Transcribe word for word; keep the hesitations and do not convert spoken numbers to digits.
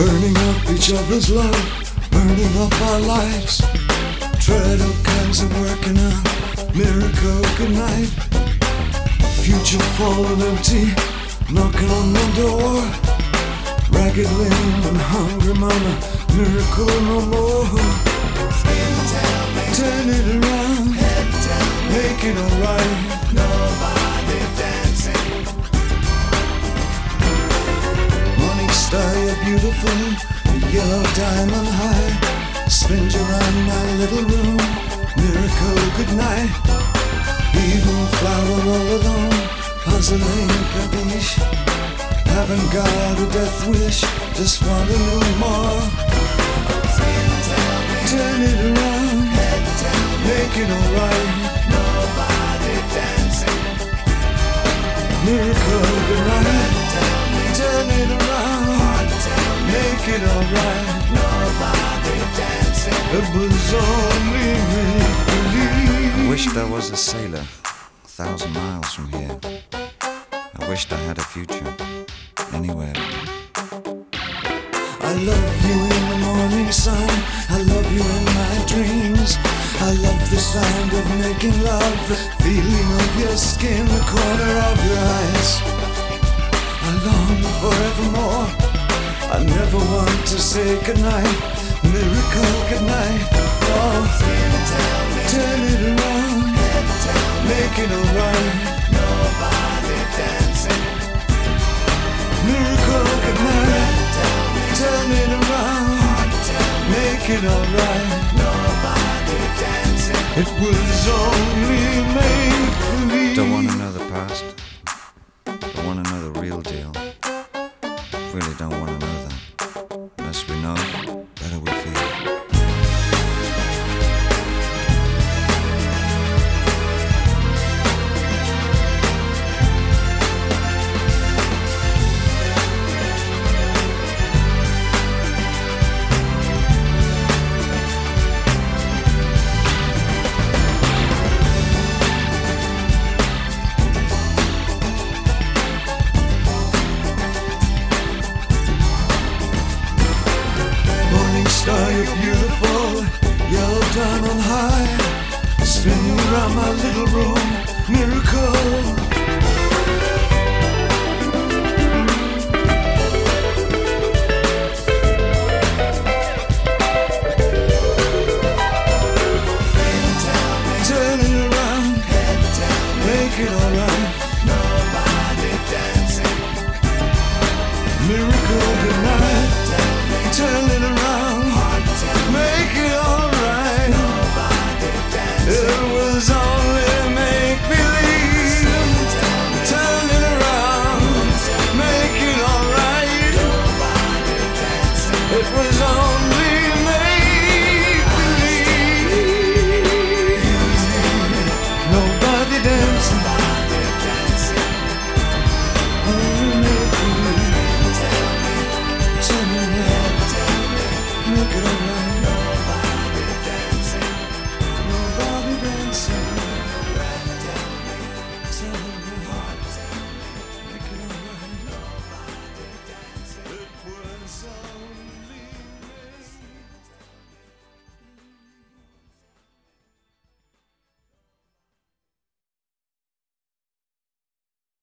burning up each other's love, burning up our lives. Tread up cans and working a miracle goodnight. Future falling empty, knocking on the door. Ragged limb and hungry mama, miracle no more. Turn it around, make it alright. Nobody dancing. Morning star, you're beautiful, a yellow diamond high. Spin you around my little room, miracle good night. Evening flower all alone, puzzling capiche. Haven't got a death wish, just want a little more. Turn it around, make it alright. Nobody dancing. Miracle good night. Turn it around, make it alright. Nobody dancing. It was only make-believe. I wished I was a sailor, a thousand miles from here. I wished I had a future, anywhere. I love you in the morning sun, I love you in my dreams. I love the sound of making love, the feeling of your skin, the corner of your eyes. I long forevermore, I never want to say goodnight. Miracle goodnight. Oh, turn it around, make it alright. Nobody dancing. Miracle goodnight. Turn it around, make it alright. Nobody dancing. It was only make-believe. Don't want to know the past. Don't want to know the real deal. Really don't want to know that. Less we know, better we feel. Star, you're beautiful, yellow diamond high. Spinning around my little room, miracle. Turn it around, make it alright.